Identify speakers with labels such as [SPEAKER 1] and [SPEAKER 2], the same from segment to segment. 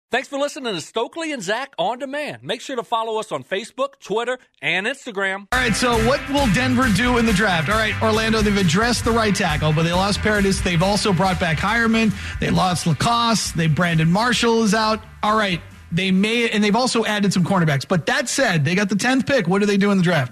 [SPEAKER 1] Thanks for listening to Stokely and Zach On Demand. Make sure to follow us on Facebook, Twitter, and Instagram.
[SPEAKER 2] All right, so what will Denver do in the draft? All right, Orlando, they've addressed the right tackle, but they lost Paradis. They've also brought back Hireman. They lost Lacoste. Brandon Marshall is out. All right, they've also added some cornerbacks. But that said, they got the 10th pick. What do they do in the draft?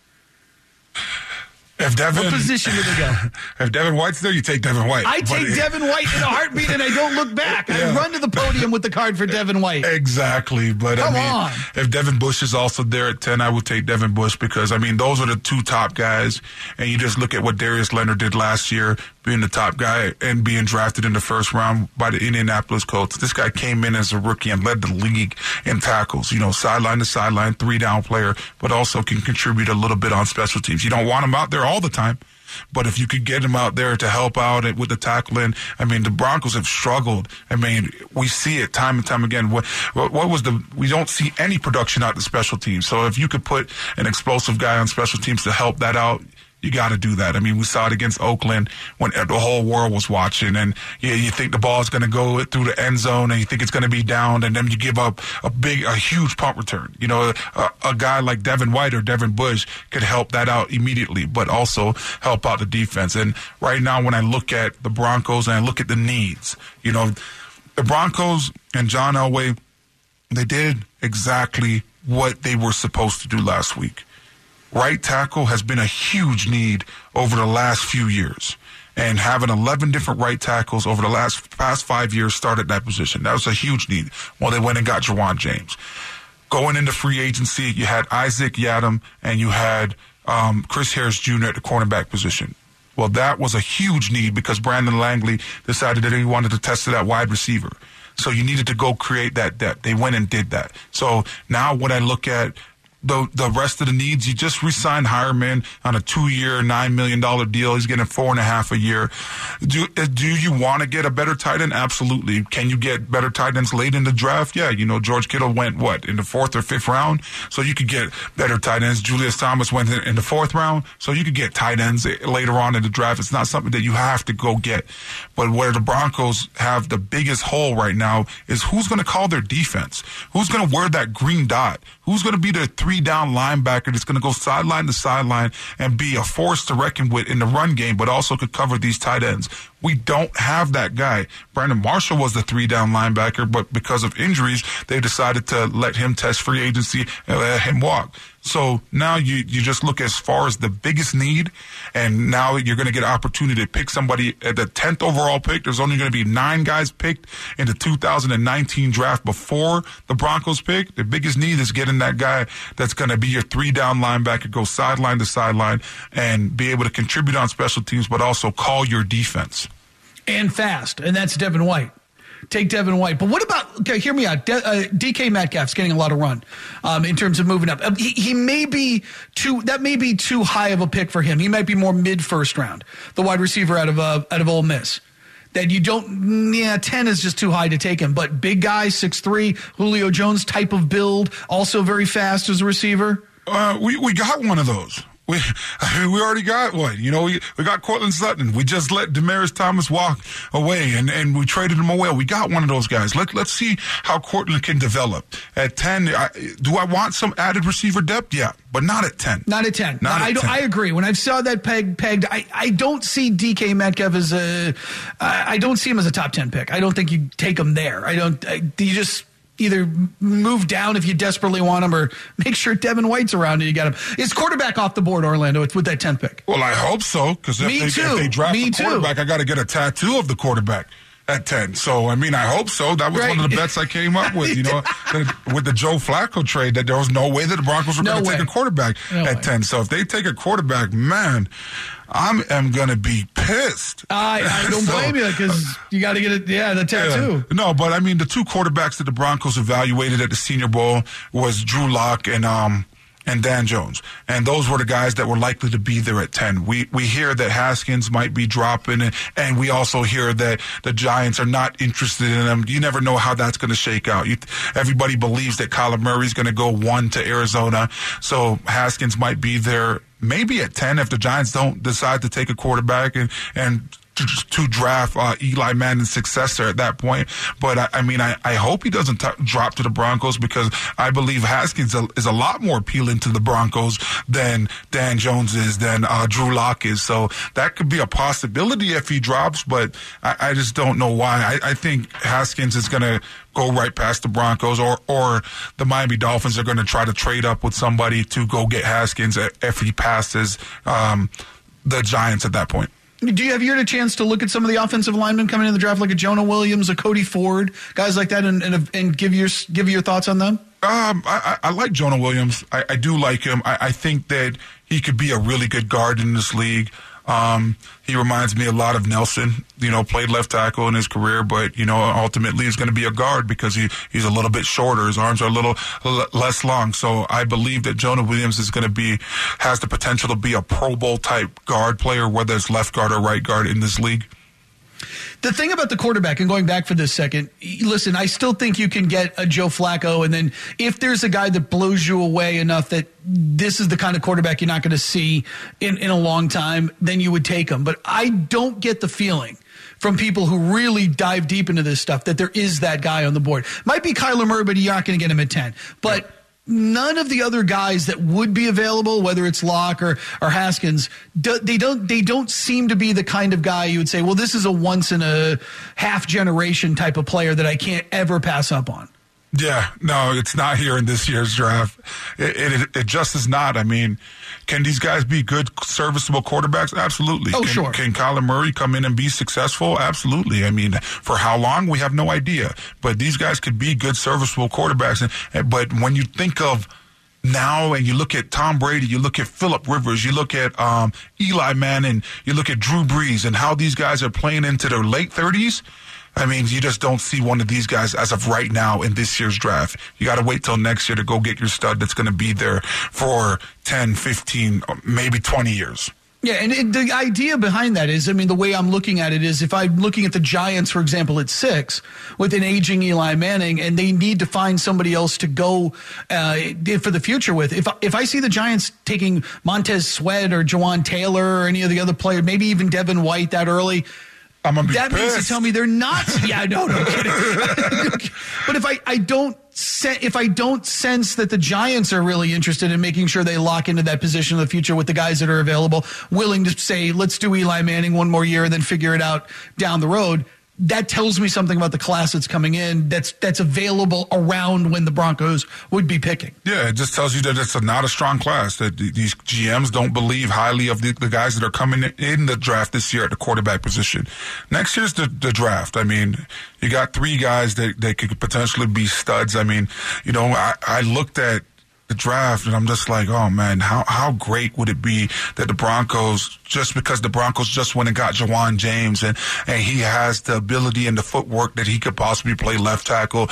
[SPEAKER 3] What
[SPEAKER 2] position do they go?
[SPEAKER 3] If Devin White's there, you take Devin White.
[SPEAKER 2] I take Devin White in a heartbeat, and I don't look back. I run to the podium with the card for Devin White.
[SPEAKER 3] Exactly. But
[SPEAKER 2] Come on.
[SPEAKER 3] If Devin Bush is also there at 10, I would take Devin Bush because, those are the two top guys. And you just look at what Darius Leonard did last year, being the top guy and being drafted in the first round by the Indianapolis Colts. This guy came in as a rookie and led the league in tackles, sideline to sideline, 3-down player, but also can contribute a little bit on special teams. You don't want him out there all the time, but if you could get him out there to help out with the tackling, the Broncos have struggled. We see it time and time again. We don't see any production out the special teams. So if you could put an explosive guy on special teams to help that out, you got to do that. We saw it against Oakland when the whole world was watching, and you think the ball is going to go through the end zone, and you think it's going to be down, and then you give up a huge punt return. A guy like Devin White or Devin Bush could help that out immediately, but also help out the defense. And right now, when I look at the Broncos and I look at the needs, the Broncos and John Elway, they did exactly what they were supposed to do last week. Right tackle has been a huge need over the last few years. And having 11 different right tackles over the past 5 years started that position. That was a huge need. Well, they went and got Juwan James. Going into free agency, you had Isaac Yiadom and you had Chris Harris Jr. at the cornerback position. Well, that was a huge need because Brandon Langley decided that he wanted to test it at wide receiver. So you needed to go create that depth. They went and did that. So now when I look at the rest of the needs, you just re-signed Hireman on a 2-year, $9 million deal. He's getting $4.5 a year. Do you want to get a better tight end? Absolutely. Can you get better tight ends late in the draft? Yeah. George Kittle went, in the 4th or 5th round? So you could get better tight ends. Julius Thomas went in the 4th round. So you could get tight ends later on in the draft. It's not something that you have to go get. But where the Broncos have the biggest hole right now is who's going to call their defense? Who's going to wear that green dot? Who's going to be the 3-down linebacker that's going to go sideline to sideline and be a force to reckon with in the run game, but also could cover these tight ends? We don't have that guy. Brandon Marshall was the 3-down linebacker, but because of injuries, they decided to let him test free agency and let him walk. So now you just look as far as the biggest need, and now you're going to get an opportunity to pick somebody at the 10th overall pick. There's only going to be 9 guys picked in the 2019 draft before the Broncos pick. The biggest need is getting that guy that's going to be your 3-down linebacker, go sideline to sideline, and be able to contribute on special teams, but also call your defense.
[SPEAKER 2] And fast, and that's Devin White. Take Devin White. But what about, okay, hear me out. DK Metcalf's getting a lot of run in terms of moving up. He may be that may be too high of a pick for him. He might be more mid-first round, the wide receiver out of Ole Miss. That you don't, 10 is just too high to take him. But big guy, 6'3", Julio Jones type of build, also very fast as a receiver.
[SPEAKER 3] We got one of those. We already got one. We got Cortland Sutton. We just let Demaryius Thomas walk away, and we traded him away. We got one of those guys. Let's see how Cortland can develop. At 10, do I want some added receiver depth? Yeah, but not at 10.
[SPEAKER 2] Not at 10. I agree. When I saw that pegged, I don't see DK Metcalf as I don't see him as a top 10 pick. I don't think you take him there. You just either move down if you desperately want him, or make sure Devin White's around and you got him. Is quarterback off the board, Orlando? It's with that 10th pick.
[SPEAKER 3] Well, I hope so, because if they draft the quarterback, I got to get a tattoo of the quarterback at 10. So, I hope so. That was one of the bets I came up with, with the Joe Flacco trade, that there was no way that the Broncos were going to take a quarterback at 10. So if they take a quarterback, man, I am going to be pissed.
[SPEAKER 2] I don't blame you, because you got to get it. Yeah, the tattoo.
[SPEAKER 3] Yeah. No, but the 2 quarterbacks that the Broncos evaluated at the Senior Bowl was Drew Lock and Dan Jones. And those were the guys that were likely to be there at 10. We hear that Haskins might be dropping, and we also hear that the Giants are not interested in him. You never know how that's going to shake out. Everybody believes that Kyler Murray's going to go 1 to Arizona, so Haskins might be there maybe at 10 if the Giants don't decide to take a quarterback and to draft Eli Manning's successor at that point. But I hope he doesn't drop to the Broncos, because I believe Haskins is a lot more appealing to the Broncos than Dan Jones is, than Drew Lock is. So that could be a possibility if he drops, but I just don't know why. I think Haskins is going to go right past the Broncos, or the Miami Dolphins are going to try to trade up with somebody to go get Haskins if he passes the Giants at that point.
[SPEAKER 2] Do you have had a chance to look at some of the offensive linemen coming in the draft, like a Jonah Williams, a Cody Ford, guys like that, and give your thoughts on them?
[SPEAKER 3] I like Jonah Williams. I do like him. I think that he could be a really good guard in this league. He reminds me a lot of Nelson, played left tackle in his career, but, ultimately he's going to be a guard because he's a little bit shorter. His arms are a little less long. So I believe that Jonah Williams has the potential to be a Pro Bowl type guard player, whether it's left guard or right guard in this league.
[SPEAKER 2] The thing about the quarterback, and going back for this second, listen, I still think you can get a Joe Flacco, and then if there's a guy that blows you away enough that this is the kind of quarterback you're not going to see in a long time, then you would take him. But I don't get the feeling from people who really dive deep into this stuff that there is that guy on the board. Might be Kyler Murray, but you're not going to get him at 10. But none of the other guys that would be available, whether it's Locke or Haskins, they don't seem to be the kind of guy you would say, well, this is a once in a half generation type of player that I can't ever pass up on.
[SPEAKER 3] Yeah, no, it's not here in this year's draft. It just is not. I mean, can these guys be good, serviceable quarterbacks? Absolutely.
[SPEAKER 2] Sure.
[SPEAKER 3] Can Kyler Murray come in and be successful? Absolutely. I mean, for how long, we have no idea. But these guys could be good, serviceable quarterbacks. But when you think of now and you look at Tom Brady, you look at Phillip Rivers, you look at Eli Manning, you look at Drew Brees and how these guys are playing into their late 30s, I mean, you just don't see one of these guys as of right now in this year's draft. You got to wait till next year to go get your stud that's going to be there for 10, 15, maybe 20 years.
[SPEAKER 2] Yeah, and the idea behind that is, I mean, the way I'm looking at it is if I'm looking at the Giants, for example, at 6 with an aging Eli Manning, and they need to find somebody else to go for the future with. If I see the Giants taking Montez Sweat or Jawan Taylor or any of the other players, maybe even Devin White that early,
[SPEAKER 3] I'm gonna be
[SPEAKER 2] that
[SPEAKER 3] pissed.
[SPEAKER 2] means to tell me they're not. Yeah, no kidding. But if I don't sense that the Giants are really interested in making sure they lock into that position in the future with the guys that are available, willing to say, let's do Eli Manning one more year and then figure it out down the road, that tells me something about the class that's coming in that's available around when the Broncos would be picking.
[SPEAKER 3] Yeah, it just tells you that it's not a strong class, that these GMs don't believe highly of the guys that are coming in the draft this year at the quarterback position. Next year's the draft. I mean, you got 3 guys that could potentially be studs. I mean, I looked at the draft, and I'm just like, oh, man, how great would it be that the Broncos, just because the Broncos just went and got Jawan James, and he has the ability and the footwork that he could possibly play left tackle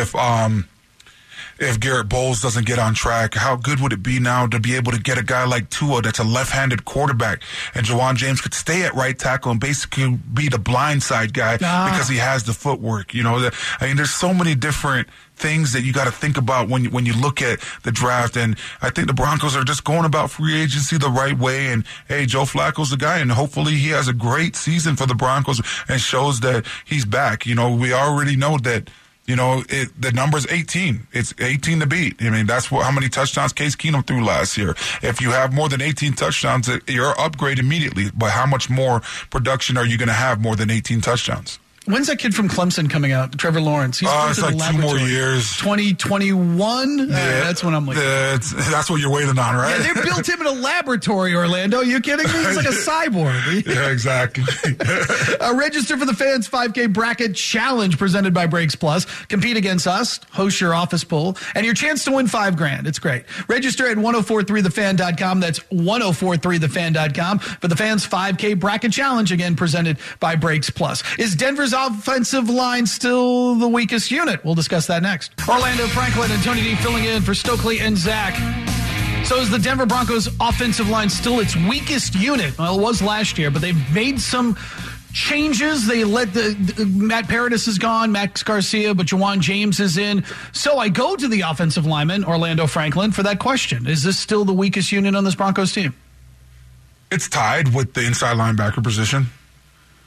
[SPEAKER 3] if Garrett Bowles doesn't get on track, how good would it be now to be able to get a guy like Tua that's a left-handed quarterback, and Jawan James could stay at right tackle and basically be the blindside guy because he has the footwork. I mean, there's so many different things that you got to think about when you look at the draft, and I think the Broncos are just going about free agency the right way. And hey, Joe Flacco's the guy, and hopefully he has a great season for the Broncos and shows that he's back. We already know that. The number's 18. It's 18 to beat. I mean, that's how many touchdowns Case Keenum threw last year. If you have more than 18 touchdowns, you're upgrade immediately. But how much more production are you going to have more than 18 touchdowns?
[SPEAKER 2] When's that kid from Clemson coming out? Trevor Lawrence. He's
[SPEAKER 3] it's like 2 more years.
[SPEAKER 2] 2021? Yeah, that's what I'm like.
[SPEAKER 3] That's what you're waiting on, right?
[SPEAKER 2] Yeah, they built him in a laboratory, Orlando. Are you kidding me? He's like a cyborg.
[SPEAKER 3] Yeah, exactly.
[SPEAKER 2] Register for the Fans 5K Bracket Challenge presented by Brakes Plus. Compete against us, host your office pool, and your chance to win $5,000. It's great. Register at 1043thefan.com. That's 1043thefan.com for the Fans 5K Bracket Challenge, again presented by Brakes Plus. Is Denver's offensive line still the weakest unit? We'll discuss that next. Orlando Franklin and Tony D filling in for Stokely and Zach. So is the Denver Broncos offensive line still its weakest unit? Well, it was last year, but they've made some changes. They let Matt Paradis is gone, Max Garcia, but Jawan James is in. So I go to the offensive lineman, Orlando Franklin, for that question. Is this still the weakest unit on this Broncos team?
[SPEAKER 3] It's tied with the inside linebacker position.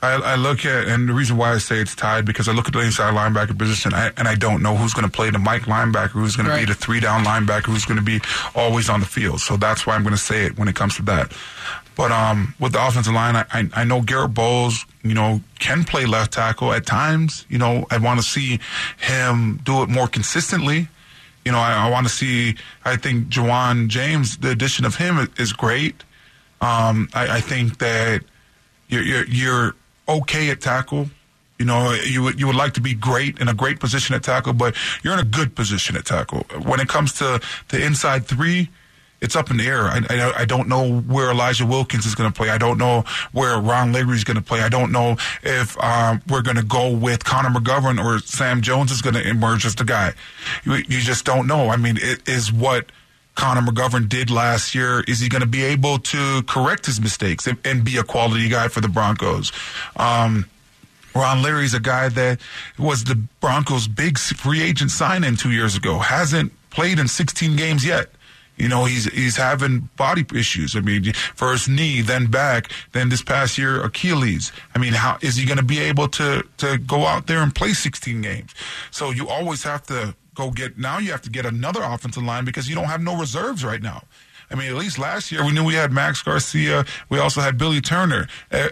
[SPEAKER 3] I look at, and the reason why I say it's tied, because I look at the inside linebacker position, and I don't know who's going to play the Mike linebacker, who's going to be the 3-down linebacker, who's going to be always on the field. So that's why I'm going to say it when it comes to that. But with the offensive line, I know Garrett Bowles, can play left tackle at times. I want to see him do it more consistently. I want to see, I think Juwan James, the addition of him is great. I think that you're okay at tackle. You would like to be great in a great position at tackle, but you're in a good position at tackle. When it comes to the inside three, it's up in the air. I don't know where Elijah Wilkins is going to play. I don't know where Ron Leary is going to play. I don't know if we're going to go with Connor McGovern or Sam Jones is going to emerge as the guy. You just don't know. I mean, it is what Connor McGovern did last year. Is he going to be able to correct his mistakes and be a quality guy for the Broncos? Ron Leary's a guy that was the Broncos' big free agent sign-in 2 years ago. Hasn't played in 16 games yet. He's having body issues. I mean, first knee, then back, then this past year, Achilles. I mean, how is he going to be able to go out there and play 16 games? So you always have to you have to get another offensive line because you don't have no reserves right now. I mean, at least last year we knew we had Max Garcia. We also had Billy Turner.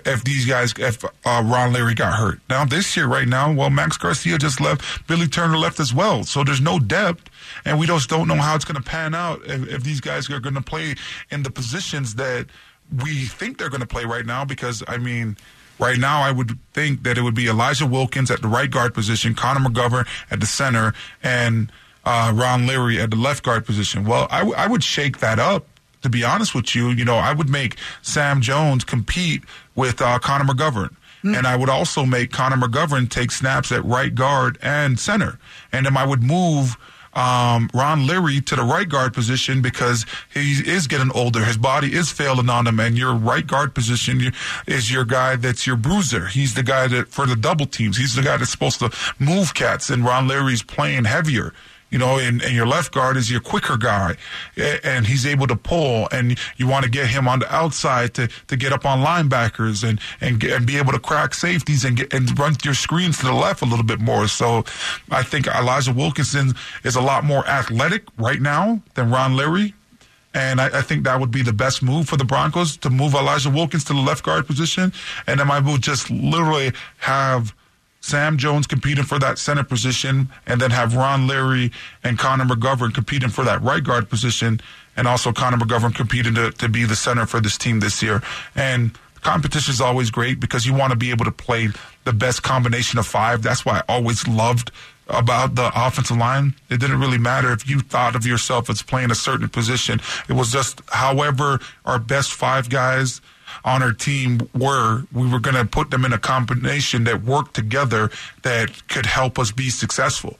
[SPEAKER 3] If Ron Leary got hurt. Now this year, right now, Max Garcia just left. Billy Turner left as well. So there's no depth, and we just don't know how it's going to pan out if these guys are going to play in the positions that we think they're going to play right now. Because right now, I would think that it would be Elijah Wilkins at the right guard position, Connor McGovern at the center, and Ron Leary at the left guard position. Well, I would shake that up, to be honest with you. I would make Sam Jones compete with Connor McGovern. And I would also make Connor McGovern take snaps at right guard and center. And then I would move Ron Leary to the right guard position because he is getting older. His body is failing on him, and your right guard position is your guy that's your bruiser. He's the guy that for the double teams. He's the guy that's supposed to move cats, and Ron Leary's playing heavier. And your left guard is your quicker guy, and he's able to pull, and you want to get him on the outside to get up on linebackers and be able to crack safeties and run your screens to the left a little bit more. So I think Elijah Wilkinson is a lot more athletic right now than Ron Leary. And I think that would be the best move for the Broncos, to move Elijah Wilkins to the left guard position. And then I will just literally have Sam Jones competing for that center position, and then have Ron Leary and Connor McGovern competing for that right guard position, and also Connor McGovern competing to be the center for this team this year. And competition is always great because you want to be able to play the best combination of five. That's why I always loved about the offensive line. It didn't really matter if you thought of yourself as playing a certain position. It was just however our best five guys on our team we were going to put them in a combination that worked together that could help us be successful.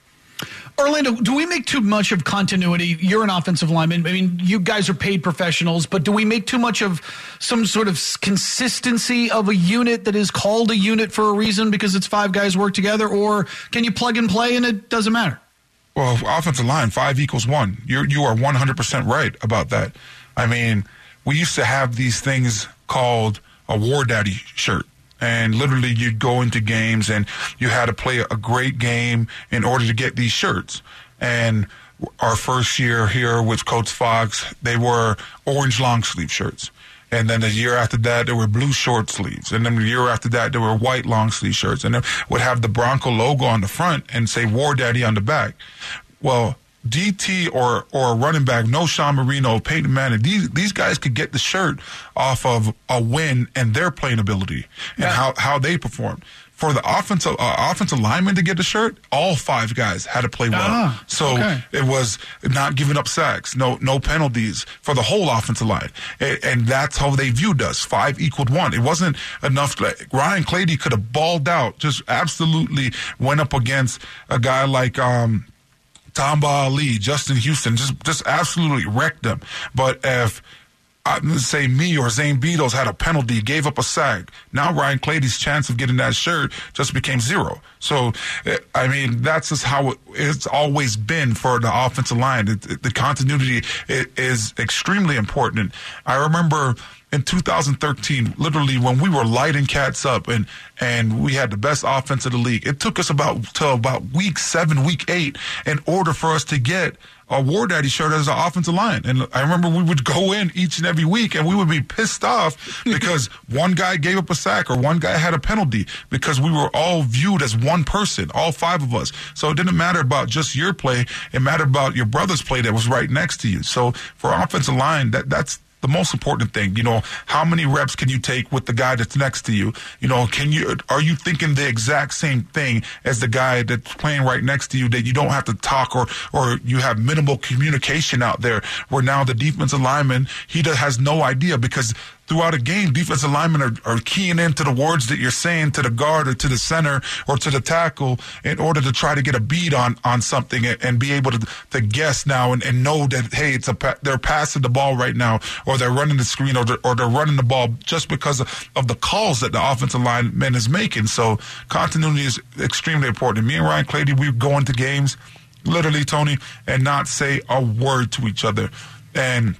[SPEAKER 2] Orlando, do we make too much of continuity? You're an offensive lineman. I mean, you guys are paid professionals, but do we make too much of some sort of consistency of a unit that is called a unit for a reason because it's five guys work together? Or can you plug and play and it doesn't matter?
[SPEAKER 3] Well, offensive line, 5 = 1. You are 100% right about that. I mean, we used to have these things called a War Daddy shirt. And literally you'd go into games and you had to play a great game in order to get these shirts. And our first year here with Coach Fox, they were orange long sleeve shirts. And then the year after that, there were blue short sleeves. And then the year after that, there were white long sleeve shirts. And it would have the Bronco logo on the front and say War Daddy on the back. Well, DT or a running back, no Sean Marino, Peyton Manning, these guys could get the shirt off of a win and their playing ability and how they performed. For the offensive lineman to get the shirt, all five guys had to play well. It was not giving up sacks, no penalties for the whole offensive line. And that's how they viewed us, 5 = 1. It wasn't enough. Ryan Clady could have balled out, just absolutely went up against a guy like Tamba Ali, Justin Houston, just absolutely wrecked them. But if, say, me or Zane Beatles had a penalty, gave up a sack, now Ryan Clady's chance of getting that shirt just became 0. So, I mean, that's just how it's always been for the offensive line. The continuity is extremely important. I remember in 2013, literally when we were lighting cats up and we had the best offense of the league, it took us about week 7, week 8 in order for us to get a War Daddy shirt as an offensive line. And I remember we would go in each and every week and we would be pissed off because one guy gave up a sack or one guy had a penalty, because we were all viewed as one person, all 5 of us. So it didn't matter about just your play. It mattered about your brother's play that was right next to you. So for offensive line, that's the most important thing. How many reps can you take with the guy that's next to you? Are you thinking the exact same thing as the guy that's playing right next to you, that you don't have to talk or you have minimal communication out there, where now the defensive lineman, he has no idea, because throughout a game, defensive linemen are keying into the words that you're saying to the guard or to the center or to the tackle in order to try to get a beat on something and be able to guess now and know that, hey, they're passing the ball right now, or they're running the screen, or they're running the ball, just because of the calls that the offensive lineman is making. So continuity is extremely important. Me and Ryan Clady, we go into games, literally, Tony, and not say a word to each other. And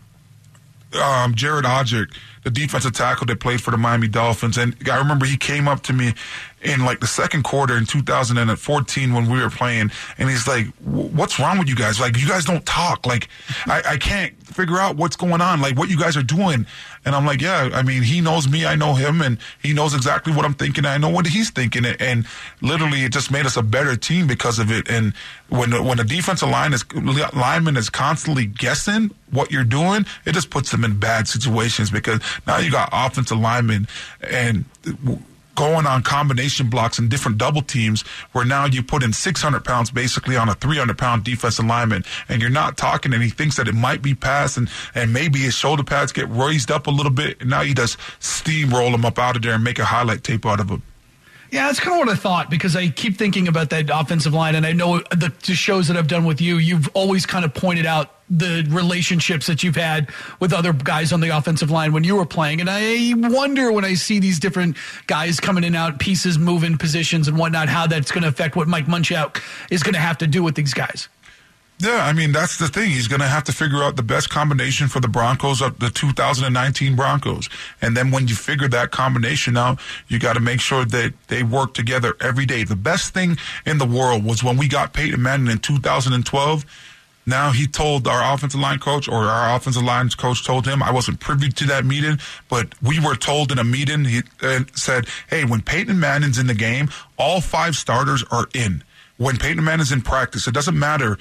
[SPEAKER 3] Jared Odrick, the defensive tackle that played for the Miami Dolphins, and I remember he came up to me in like the second quarter in 2014 when we were playing, and he's like, what's wrong with you guys? Like, you guys don't talk. Like, I can't figure out what's going on, like what you guys are doing. And I'm like, yeah, I mean, he knows me, I know him, and he knows exactly what I'm thinking. I know what he's thinking, and literally it just made us a better team because of it. And when a defensive lineman is constantly guessing what you're doing, it just puts them in bad situations, because now you got offensive linemen and going on combination blocks and different double teams, where now you put in 600 pounds basically on a 300-pound defensive lineman, and you're not talking, and he thinks that it might be pass, and maybe his shoulder pads get raised up a little bit, and now you just steamroll him up out of there and make a highlight tape out of him.
[SPEAKER 2] Yeah, that's kind of what I thought, because I keep thinking about that offensive line, and I know the shows that I've done with you, you've always kind of pointed out the relationships that you've had with other guys on the offensive line when you were playing. And I wonder, when I see these different guys coming in and out, pieces moving positions and whatnot, how that's going to affect what Mike Munchak is going to have to do with these guys.
[SPEAKER 3] Yeah, I mean, that's the thing. He's going to have to figure out the best combination for the Broncos, the 2019 Broncos. And then when you figure that combination out, you got to make sure that they work together every day. The best thing in the world was when we got Peyton Manning in 2012. Now he told our offensive line coach, or our offensive line coach told him, I wasn't privy to that meeting, but we were told in a meeting, he said, hey, when Peyton Manning's in the game, all 5 starters are in. When Peyton Manning's in practice, it doesn't matter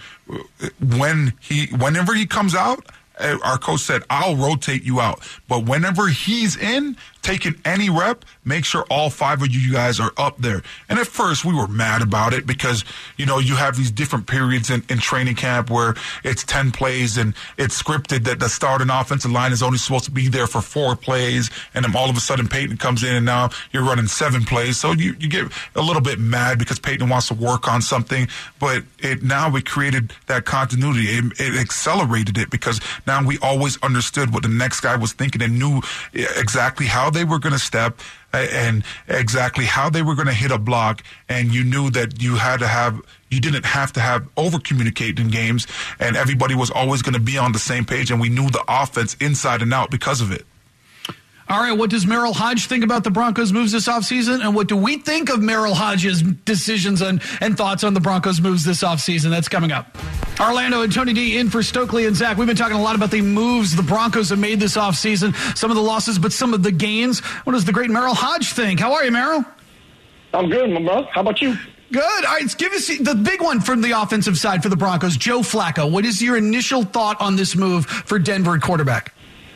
[SPEAKER 3] whenever he comes out, our coach said, I'll rotate you out. But whenever he's in, taking any rep, make sure all 5 of you guys are up there. And at first we were mad about it because, you have these different periods in training camp where it's 10 plays and it's scripted that the starting offensive line is only supposed to be there for 4 plays. And then all of a sudden Peyton comes in and now you're running 7 plays. So you get a little bit mad because Peyton wants to work on something. But now we created that continuity. It accelerated it because now we always understood what the next guy was thinking and knew exactly how they were going to step and exactly how they were going to hit a block, and you knew that you didn't have to have over communicate in games, and everybody was always going to be on the same page, and we knew the offense inside and out because of it.
[SPEAKER 2] All right, what does Merril Hoge think about the Broncos' moves this offseason? And what do we think of Merril Hoge's decisions and thoughts on the Broncos' moves this offseason? That's coming up. Orlando and Tony D in for Stokely and Zach. We've been talking a lot about the moves the Broncos have made this offseason, some of the losses, but some of the gains. What does the great Merril Hoge think? How are you, Merril?
[SPEAKER 4] I'm good, my brother. How about you?
[SPEAKER 2] Good. All right, give us the big one from the offensive side for the Broncos, Joe Flacco. What is your initial thought on this move for Denver at quarterback?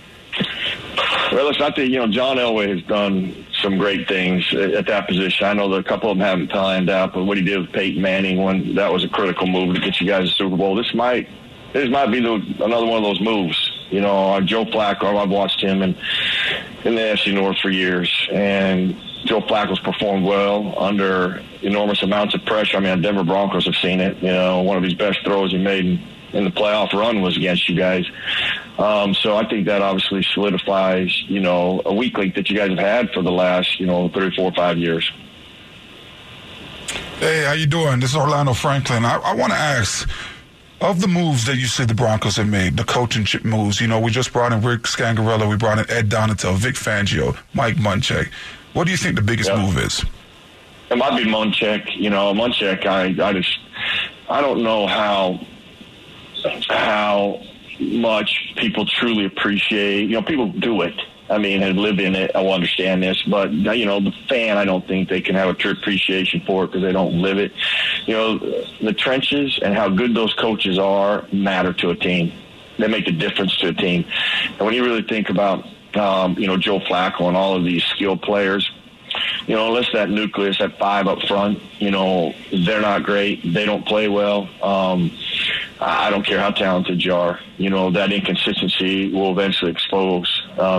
[SPEAKER 4] Well, listen, I think, John Elway has done some great things at that position. I know that a couple of them haven't panned out, but what he did with Peyton Manning, that was a critical move to get you guys to Super Bowl. This might be another one of those moves. Joe Flacco, I've watched him in the AFC North for years, and Joe Flacco's performed well under enormous amounts of pressure. I mean, the Denver Broncos have seen it. One of his best throws he made in the playoff run was against you guys. So I think that obviously solidifies, a weak link that you guys have had for the last, 3, 4, 5 years.
[SPEAKER 3] Hey, how you doing? This is Orlando Franklin. I want to ask, Of the moves that you said the Broncos have made, the coaching moves, we just brought in Rick Scangarello, we brought in Ed Donatel, Vic Fangio, Mike Munchak. What do you think the biggest move is?
[SPEAKER 4] It might be Munchak. Munchak, I don't know how much people truly appreciate. People do it. And live in it. I will understand this, but the fan, I don't think they can have a true appreciation for it because they don't live it. The trenches and how good those coaches are matter to a team. They make the difference to a team. And when you really think about, Joe Flacco and all of these skilled players, unless that nucleus, that 5 up front, they're not great. They don't play well. I don't care how talented you are. That inconsistency will eventually exposes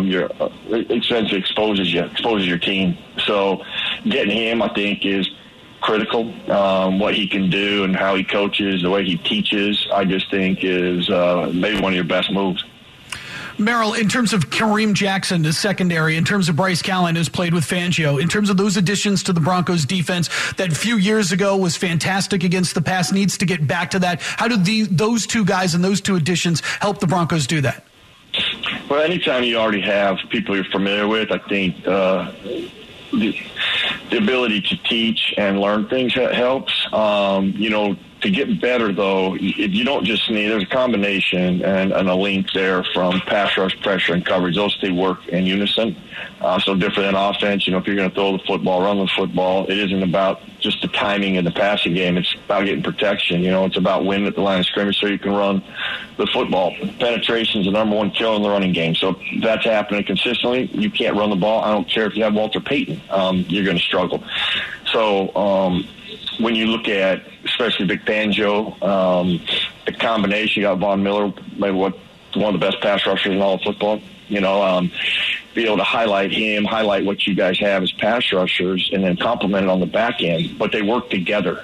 [SPEAKER 4] your team. So getting him, I think, is critical. What he can do and how he coaches, the way he teaches, I just think is maybe one of your best moves.
[SPEAKER 2] Merrill, in terms of Kareem Jackson, the secondary, in terms of Bryce Callahan, who's played with Fangio, in terms of those additions to the Broncos defense that a few years ago was fantastic against the pass, needs to get back to that. How do those two guys and those two additions help the Broncos do that?
[SPEAKER 4] Well, anytime you already have people you're familiar with, I think the ability to teach and learn things helps. To get better, though, you don't just need – there's a combination and a link there from pass rush, pressure, and coverage. Those three work in unison. So different than offense. If you're going to throw the football, run the football, it isn't about just the timing in the passing game. It's about getting protection. It's about winning at the line of scrimmage so you can run the football. Penetration is the number one killer in the running game. So if that's happening consistently, you can't run the ball. I don't care if you have Walter Payton. You're going to struggle. So when you look at especially Vic Fangio, the combination, you got Von Miller, maybe one of the best pass rushers in all of football. Be able to highlight him, highlight what you guys have as pass rushers, and then complement it on the back end. But they work together.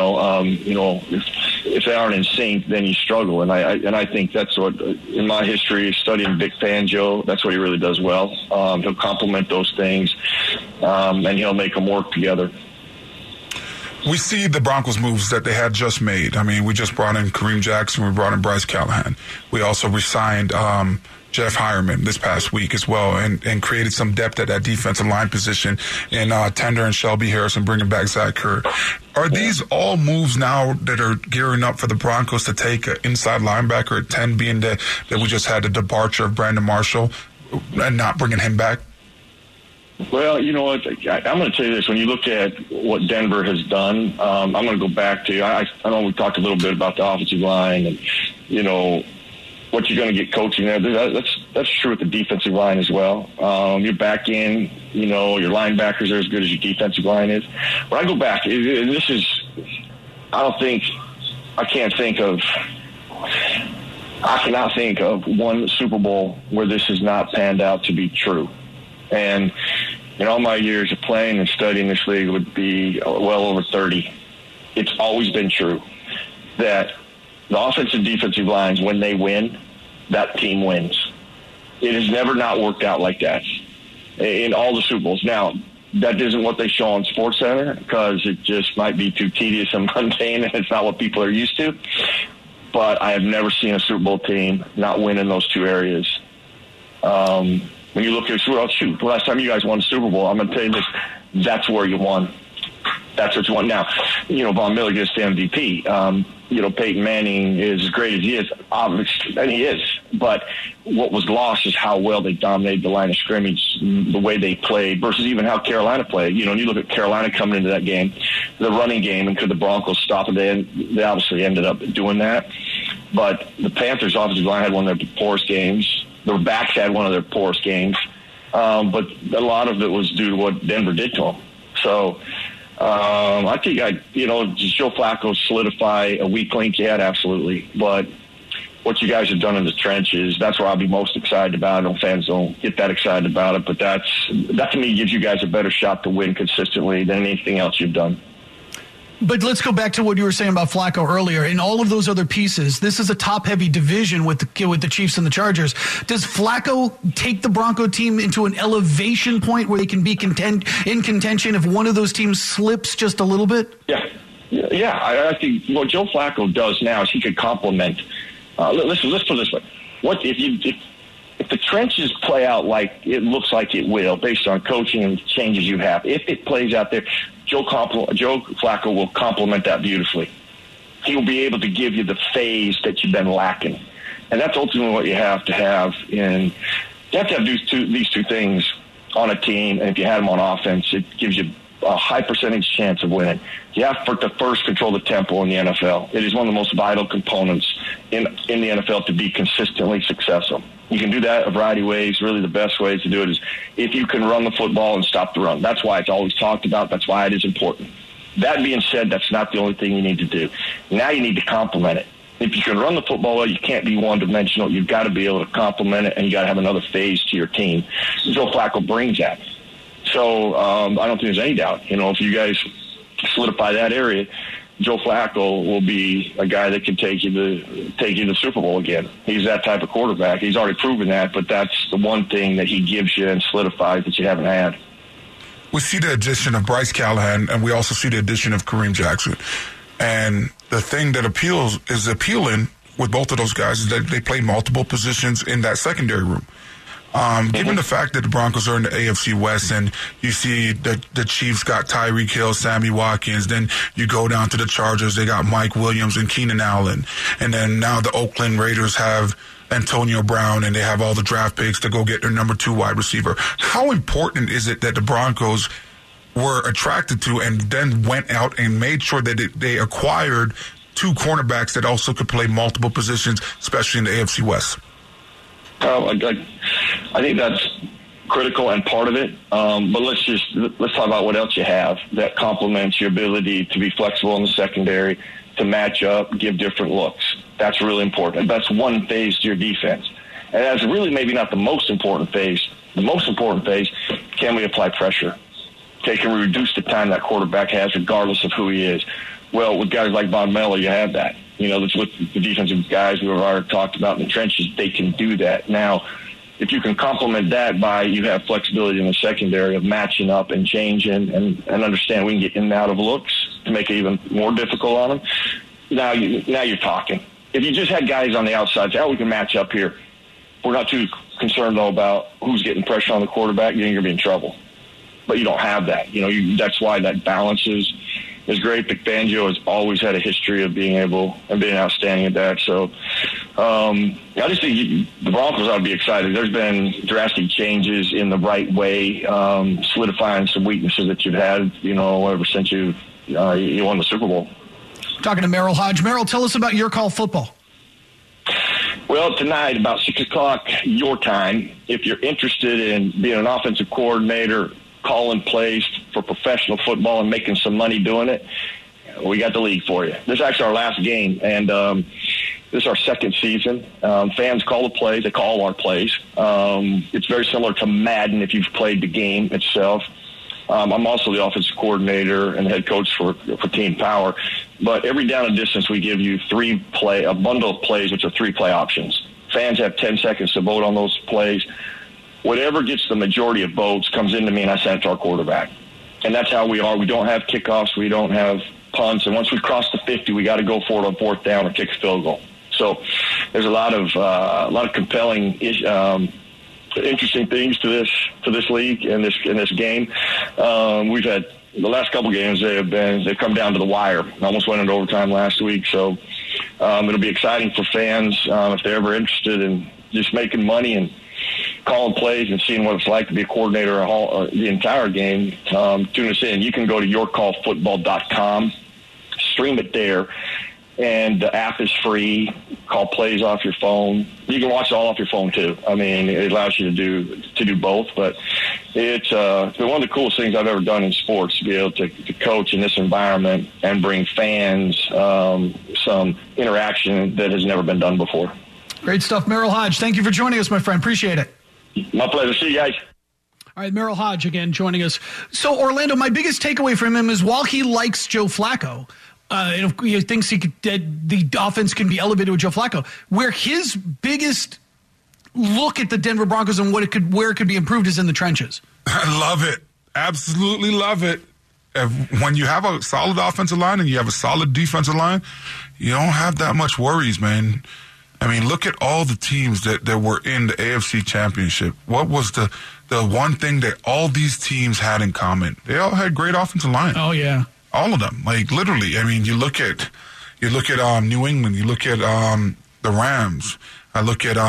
[SPEAKER 4] If they aren't in sync, then you struggle. And I think that's what, in my history, studying Vic Fangio, that's what he really does well. He'll complement those things, and he'll make them work together.
[SPEAKER 3] We see the Broncos moves that they had just made. We just brought in Kareem Jackson. We brought in Bryce Callahan. We also re-signed Jeff Hireman this past week as well and created some depth at that defensive line position in Tender and Shelby Harrison, bringing back Zach Kerr. Are these all moves now that are gearing up for the Broncos to take an inside linebacker at 10, being that we just had the departure of Brandon Marshall and not bringing him back?
[SPEAKER 4] Well, you know what? I'm going to tell you this. When you look at what Denver has done, I'm going to go back to, I know we talked a little bit about the offensive line and, what you're going to get coaching there. That's true with the defensive line as well. Your back end, your linebackers are as good as your defensive line is. When I go back, and this is, I cannot think of one Super Bowl where this has not panned out to be true. And in all my years of playing and studying this league would be well over 30. It's always been true that the offensive and defensive lines, when they win, that team wins. It has never not worked out like that in all the Super Bowls. Now, that isn't what they show on SportsCenter because it just might be too tedious and mundane and it's not what people are used to. But I have never seen a Super Bowl team not win in those two areas. When you look at the last time you guys won the Super Bowl, I'm going to tell you this, that's where you won. That's what you want. Now, Von Miller gets the MVP. Peyton Manning is as great as he is, obviously, and he is. But what was lost is how well they dominated the line of scrimmage, the way they played, versus even how Carolina played. And you look at Carolina coming into that game, the running game, and could the Broncos stop it? They obviously ended up doing that. But the Panthers' offensive line had one of their poorest games. Their backs had one of their poorest games. But a lot of it was due to what Denver did to them. So I think Joe Flacco solidify a weak link yet, absolutely. But what you guys have done in the trenches, that's where I'll be most excited about. I know fans don't get that excited about it, but that to me gives you guys a better shot to win consistently than anything else you've done.
[SPEAKER 2] But let's go back to what you were saying about Flacco earlier. In all of those other pieces, this is a top-heavy division with the Chiefs and the Chargers. Does Flacco take the Bronco team into an elevation point where they can be in contention if one of those teams slips just a little bit?
[SPEAKER 4] Yeah. Yeah, I think what Joe Flacco does now is he could complement. Let's put it this way: what if the trenches play out like it looks like it will, based on coaching and changes you have? If it plays out there, Joe Flacco will complement that beautifully. He will be able to give you the phase that you've been lacking, and that's ultimately what you have to have. You have to have these two things on a team, and if you had them on offense, it gives you a high percentage chance of winning. You have to first control the tempo in the NFL. It is one of the most vital components in the NFL to be consistently successful. You can do that a variety of ways. Really, the best way to do it is if you can run the football and stop the run. That's why it's always talked about. That's why it is important. That being said, that's not the only thing you need to do. Now you need to complement it. If you can run the football well, you can't be one-dimensional. You've got to be able to complement it, and you got to have another phase to your team. Joe Flacco brings that. So I don't think there's any doubt. If you guys solidify that area, Joe Flacco will be a guy that can take you to the Super Bowl again. He's that type of quarterback. He's already proven that, but that's the one thing that he gives you and solidifies that you haven't had.
[SPEAKER 3] We see the addition of Bryce Callahan, and we also see the addition of Kareem Jackson. And the thing that is appealing with both of those guys is that they play multiple positions in that secondary room. Given the fact that the Broncos are in the AFC West and you see the Chiefs got Tyreek Hill, Sammy Watkins, then you go down to the Chargers, they got Mike Williams and Keenan Allen. And then now the Oakland Raiders have Antonio Brown, and they have all the draft picks to go get their number 2 wide receiver. How important is it that the Broncos were attracted to and then went out and made sure that they acquired 2 cornerbacks that also could play multiple positions, especially in the AFC West?
[SPEAKER 4] I think that's critical and part of it. But let's talk about what else you have that complements your ability to be flexible in the secondary, to match up, give different looks. That's really important. That's one phase to your defense. And that's really maybe not the most important phase. The most important phase, can we apply pressure? Can we reduce the time that quarterback has regardless of who he is? Well, with guys like Von Miller, you have that. That's with the defensive guys we've already talked about in the trenches. They can do that. Now, if you can complement that by you have flexibility in the secondary of matching up and changing and understand we can get in and out of looks to make it even more difficult on them, now you're talking. If you just had guys on the outside, we can match up here. We're not too concerned, though, about who's getting pressure on the quarterback. You're going to be in trouble. But you don't have that. That's why that balance is great. Vic Fangio has always had a history of being outstanding at that. So I just think the Broncos ought to be excited. There's been drastic changes in the right way, solidifying some weaknesses that you've had, ever since you won the Super Bowl.
[SPEAKER 2] Talking to Merril Hoge. Merril, tell us about Your Call Football.
[SPEAKER 4] Well, tonight, about 6 o'clock your time, if you're interested in being an offensive coordinator, calling plays for professional football and making some money doing it, we got the league for you. This is actually our last game, and this is our second season. Fans call the plays. They call our plays. It's very similar to Madden if you've played the game itself. I'm also the offensive coordinator and head coach for Team Power. But every down and distance, we give you a bundle of plays, which are 3 play options. Fans have 10 seconds to vote on those plays. Whatever gets the majority of votes comes into me, and I send it to our quarterback. And that's how we are. We don't have kickoffs. We don't have punts. And once we cross the 50, we got to go for it on 4th down or kick a field goal. So there's a lot of compelling interesting things to this league and this game. We've had the last couple games they've come down to the wire. Almost went into overtime last week, so it'll be exciting for fans if they're ever interested in just making money and calling plays and seeing what it's like to be a coordinator the entire game. Tune us in. You can go to yourcallfootball.com, stream it there. And the app is free. Call plays off your phone. You can watch it all off your phone too. I mean, it allows you to do both. But it's been one of the coolest things I've ever done in sports, to be able to coach in this environment and bring fans some interaction that has never been done before.
[SPEAKER 2] Great stuff, Merril Hoge. Thank you for joining us, my friend. Appreciate it.
[SPEAKER 4] My pleasure. See you guys.
[SPEAKER 2] All right, Merril Hoge again joining us. So, Orlando, my biggest takeaway from him is while he likes Joe Flacco, he thinks the offense can be elevated with Joe Flacco, where his biggest look at the Denver Broncos and where it could be improved is in the trenches.
[SPEAKER 3] I love it. Absolutely love it. when you have a solid offensive line and you have a solid defensive line, you don't have that much worries, man. I mean, look at all the teams that were in the AFC Championship. What was the one thing that all these teams had in common? They all had great offensive line.
[SPEAKER 2] Oh, yeah.
[SPEAKER 3] All of them. Like, literally. I mean, you look at New England. You look at the Rams. I look at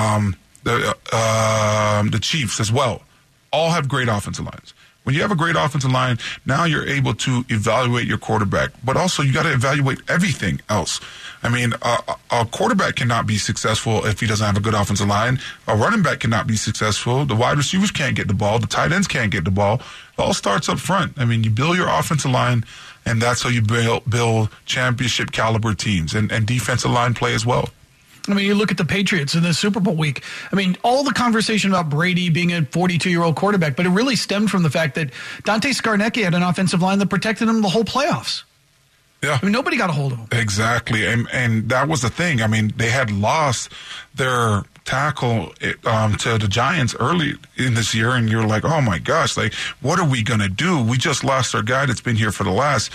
[SPEAKER 3] the Chiefs as well. All have great offensive lines. When you have a great offensive line, now you're able to evaluate your quarterback, but also you got to evaluate everything else. I mean, a quarterback cannot be successful if he doesn't have a good offensive line. A running back cannot be successful. The wide receivers can't get the ball. The tight ends can't get the ball. It all starts up front. I mean, you build your offensive line, and that's how you build championship caliber teams and defensive line play as well.
[SPEAKER 2] I mean, you look at the Patriots in the Super Bowl week. I mean, all the conversation about Brady being a 42-year-old quarterback, but it really stemmed from the fact that Dante Scarnecchia had an offensive line that protected him the whole playoffs.
[SPEAKER 3] Yeah.
[SPEAKER 2] I mean, nobody got a hold of him.
[SPEAKER 3] Exactly. And that was the thing. I mean, they had lost their tackle to the Giants early in this year, and you're like, oh my gosh, like, what are we going to do? We just lost our guy that's been here for the last,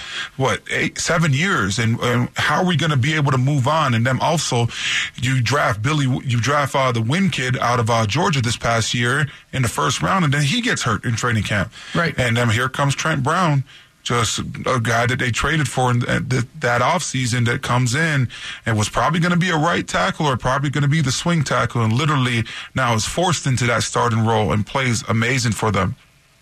[SPEAKER 3] 7 years, and how are we going to be able to move on? And then also, you draft the Wynn kid out of Georgia this past year in the first round, and then he gets hurt in training camp.
[SPEAKER 2] Right.
[SPEAKER 3] And then here comes Trent Brown, just a guy that they traded for in that offseason that comes in and was probably going to be a right tackle or probably going to be the swing tackle, and literally now is forced into that starting role and plays amazing for them.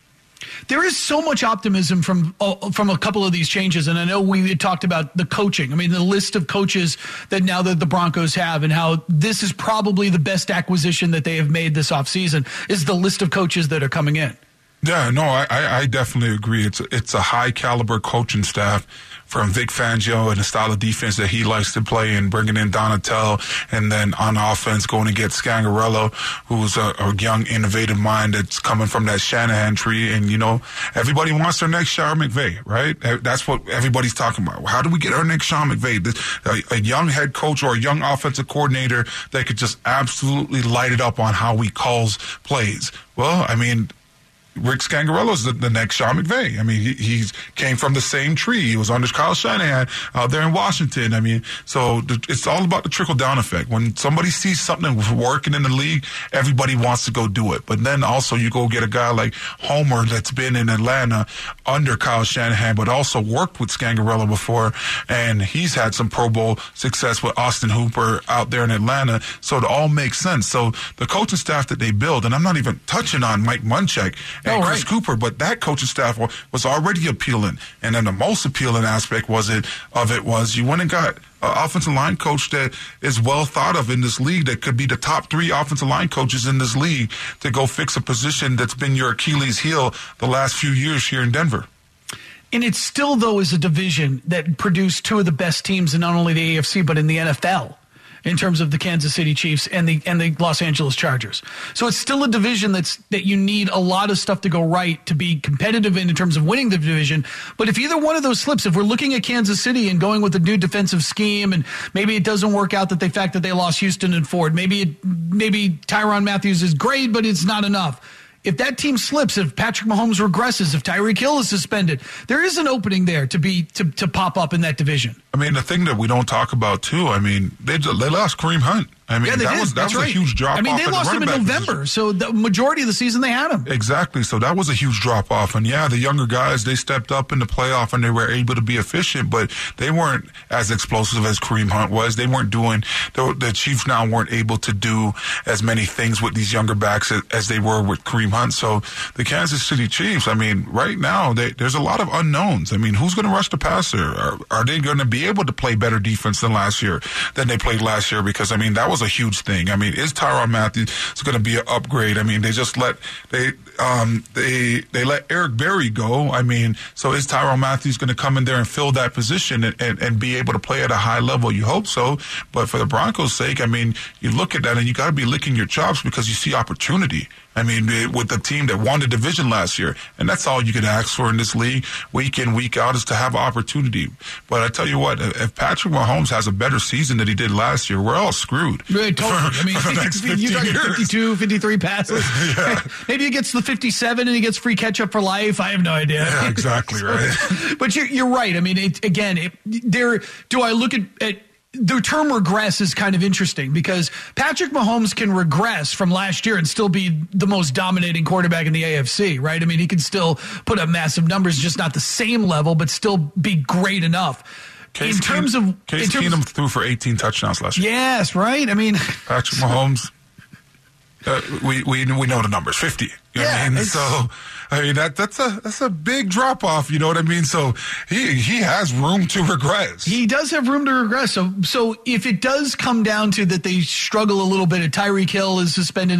[SPEAKER 2] There is so much optimism from a couple of these changes, and I know we had talked about the coaching. I mean, the list of coaches that now that the Broncos have, and how this is probably the best acquisition that they have made this offseason is the list of coaches that are coming in.
[SPEAKER 3] Yeah, no, I definitely agree. It's a high caliber coaching staff from Vic Fangio and the style of defense that he likes to play, and bringing in Donatell, and then on offense going to get Scangarello, who's a young, innovative mind that's coming from that Shanahan tree. And, you know, everybody wants their next Sean McVay, right? That's what everybody's talking about. How do we get our next Sean McVay? A young head coach or a young offensive coordinator that could just absolutely light it up on how he calls plays. Well, I mean, Rick Scangarello's the next Sean McVay. I mean, he came from the same tree. He was under Kyle Shanahan out there in Washington. I mean, so it's all about the trickle-down effect. When somebody sees something working in the league, everybody wants to go do it. But then also you go get a guy like Homer that's been in Atlanta under Kyle Shanahan, but also worked with Scangarello before, and he's had some Pro Bowl success with Austin Hooper out there in Atlanta. So it all makes sense. So the coaching staff that they build, and I'm not even touching on Mike Munchak and Chris Cooper, but that coaching staff was already appealing. And then the most appealing aspect was you went and got an offensive line coach that is well thought of in this league, that could be the top 3 offensive line coaches in this league to go fix a position that's been your Achilles heel the last few years here in Denver.
[SPEAKER 2] And it still, though, is a division that produced 2 of the best teams in not only the AFC, but in the NFL, in terms of the Kansas City Chiefs and the Los Angeles Chargers. So it's still a division that you need a lot of stuff to go right to be competitive in terms of winning the division. But if either one of those slips, if we're looking at Kansas City and going with a new defensive scheme, and maybe it doesn't work out the fact that they lost Houston and Ford, maybe Tyrann Mathieu is great, but it's not enough. If that team slips, if Patrick Mahomes regresses, if Tyreek Hill is suspended, there is an opening there to pop up in that division.
[SPEAKER 3] I mean, the thing that we don't talk about too, I mean, they lost Kareem Hunt. I mean, that was a huge drop off.
[SPEAKER 2] I mean, they lost him in November, so the majority of the season they had him.
[SPEAKER 3] Exactly. So that was a huge drop off. And yeah, the younger guys, they stepped up in the playoff and they were able to be efficient, but they weren't as explosive as Kareem Hunt was. They weren't doing, the Chiefs now weren't able to do as many things with these younger backs as they were with Kareem Hunt. So the Kansas City Chiefs, I mean, right now, there's a lot of unknowns. I mean, who's going to rush the passer? Are they going to be able to play better defense than they played last year? Because, I mean, that was a huge thing. I mean, is Tyrann Mathieu going to be an upgrade? I mean, they let Eric Berry go. I mean, so is Tyrann Mathieu going to come in there and fill that position and be able to play at a high level? You hope so. But for the Broncos' sake, I mean, you look at that and you got to be licking your chops because you see opportunity. I mean, with the team that won the division last year. And that's all you could ask for in this league, week in, week out, is to have opportunity. But I tell you what, if Patrick Mahomes has a better season than he did last year, we're all screwed.
[SPEAKER 2] Right, totally. I mean, you're talking 52, 53 passes.
[SPEAKER 3] Yeah.
[SPEAKER 2] Maybe he gets the 57 and he gets free catch-up for life. I have no idea.
[SPEAKER 3] Yeah, exactly, right.
[SPEAKER 2] But you're right. I mean, do I look at the term regress is kind of interesting because Patrick Mahomes can regress from last year and still be the most dominating quarterback in the AFC, right? I mean, he can still put up massive numbers, just not the same level, but still be great enough.
[SPEAKER 3] Case Keenum threw for 18 touchdowns last year.
[SPEAKER 2] Yes, right? I mean,
[SPEAKER 3] Patrick Mahomes, we know the numbers, 50. You know what I mean? So, I mean, that's a big drop off, you know what I mean? So he has room to regress.
[SPEAKER 2] He does have room to regress. So if it does come down to that they struggle a little bit, and Tyreek Hill is suspended,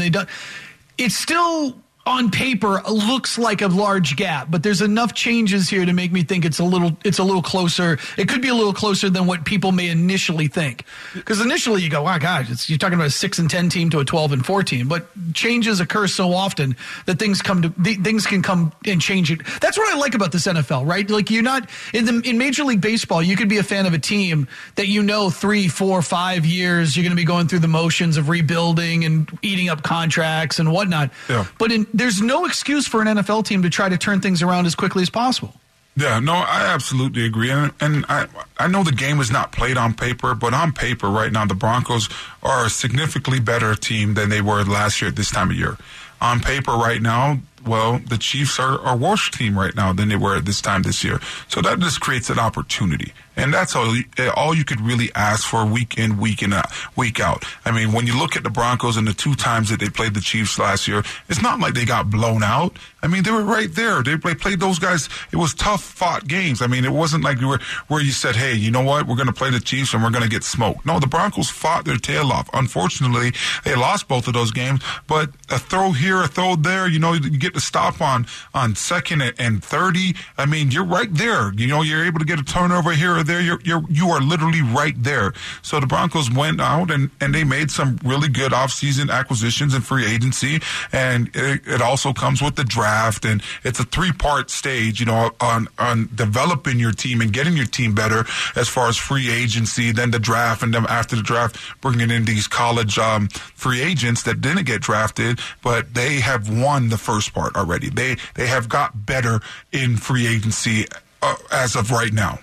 [SPEAKER 2] it's still on paper looks like a large gap, but there's enough changes here to make me think it's a little closer. It could be a little closer than what people may initially think. Because initially you go, wow, gosh, you're talking about a 6-10 team to a 12-4 team, but changes occur so often that things can come and change it. That's what I like about this NFL, right? Like you're not in Major League Baseball, you could be a fan of a team that 3, 4, 5 years you're going to be going through the motions of rebuilding and eating up contracts and whatnot.
[SPEAKER 3] Yeah.
[SPEAKER 2] But there's no excuse for an NFL team to try to turn things around as quickly as possible.
[SPEAKER 3] Yeah, no, I absolutely agree. And I know the game is not played on paper, but on paper right now, the Broncos are a significantly better team than they were last year at this time of year. On paper right now, well, the Chiefs are a worse team right now than they were at this time this year. So that just creates an opportunity. And that's all you could really ask for week in, week out. I mean, when you look at the Broncos and the 2 times that they played the Chiefs last year, it's not like they got blown out. I mean, they were right there. They played those guys. It was tough fought games. I mean, it wasn't like where you said, hey, you know what? We're going to play the Chiefs and we're going to get smoked. No, the Broncos fought their tail off. Unfortunately, they lost both of those games, but a throw here, a throw there, you get the stop on 2nd and 30. I mean, you're right there. You're able to get a turnover here or there. You are literally right there. So the Broncos went out and they made some really good offseason acquisitions and free agency. And it also comes with the draft. And it's a 3-part stage, on developing your team and getting your team better as far as free agency, then the draft, and then after the draft, bringing in these college free agents that didn't get drafted, but they have won the first part already. They have got better in free agency as of right now.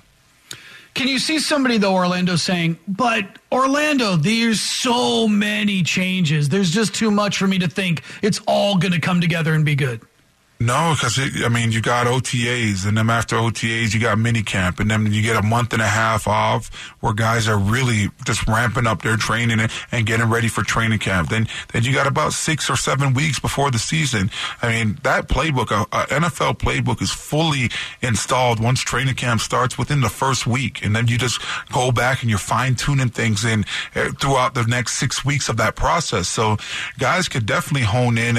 [SPEAKER 2] Can you see somebody, though, Orlando, saying, but Orlando, there's so many changes. There's just too much for me to think it's all going to come together and be good?
[SPEAKER 3] No, because, you got OTAs, and then after OTAs, you got minicamp, and then you get a month and a half off where guys are really just ramping up their training and getting ready for training camp. Then you got about 6 or 7 weeks before the season. I mean, that playbook, NFL playbook is fully installed once training camp starts within the first week, and then you just go back and you're fine-tuning things in throughout the next 6 weeks of that process. So guys could definitely hone in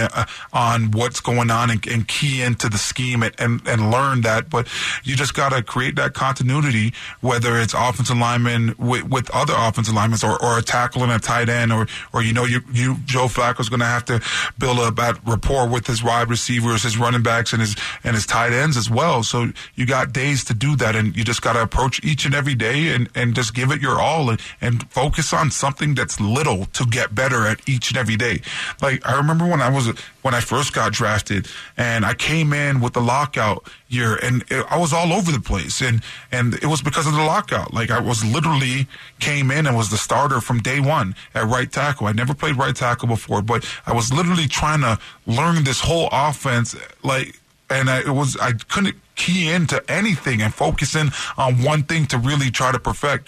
[SPEAKER 3] on what's going on and key into the scheme and learn that, but you just got to create that continuity, whether it's offensive linemen with other offensive linemen or a tackle and a tight end, or Joe Flacco's going to have to build up that rapport with his wide receivers, his running backs, and his tight ends as well. So you got days to do that, and you just got to approach each and every day and just give it your all and focus on something that's little to get better at each and every day. Like, I remember when I first got drafted, and I came in with the lockout year, and I was all over the place, and it was because of the lockout. Like, I was literally came in and was the starter from day one at right tackle. I never played right tackle before, but I was literally trying to learn this whole offense, and I couldn't key into anything and focus in on one thing to really try to perfect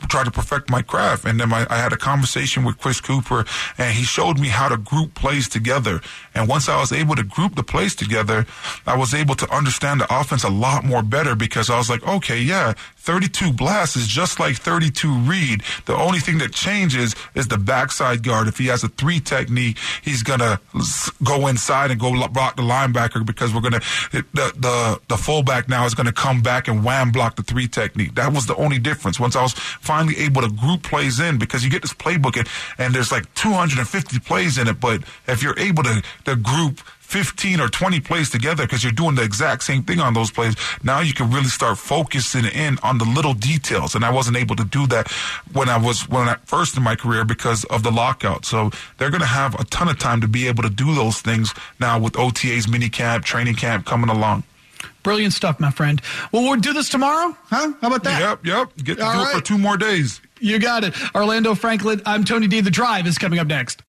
[SPEAKER 3] my craft. And then I had a conversation with Chris Cooper, and he showed me how to group plays together. And once I was able to group the plays together, I was able to understand the offense a lot more better, because I was like, okay, yeah, 32 blast is just like 32 read. The only thing that changes is the backside guard. If he has a 3 technique, he's going to go inside and go block the linebacker, because we're going to the full fullback now is going to come back and wham block the 3 technique. That was the only difference. Once I was finally able to group plays in, because you get this playbook and there's like 250 plays in it, but if you're able to group 15 or 20 plays together because you're doing the exact same thing on those plays, now you can really start focusing in on the little details. And I wasn't able to do that when I first in my career because of the lockout. So they're going to have a ton of time to be able to do those things now with OTAs, mini camp, training camp coming along.
[SPEAKER 2] Brilliant stuff, my friend. Well, we'll do this tomorrow, huh? How about that?
[SPEAKER 3] Yep. Get to do it for 2 more days.
[SPEAKER 2] You got it. Orlando Franklin, I'm Tony D. The Drive is coming up next.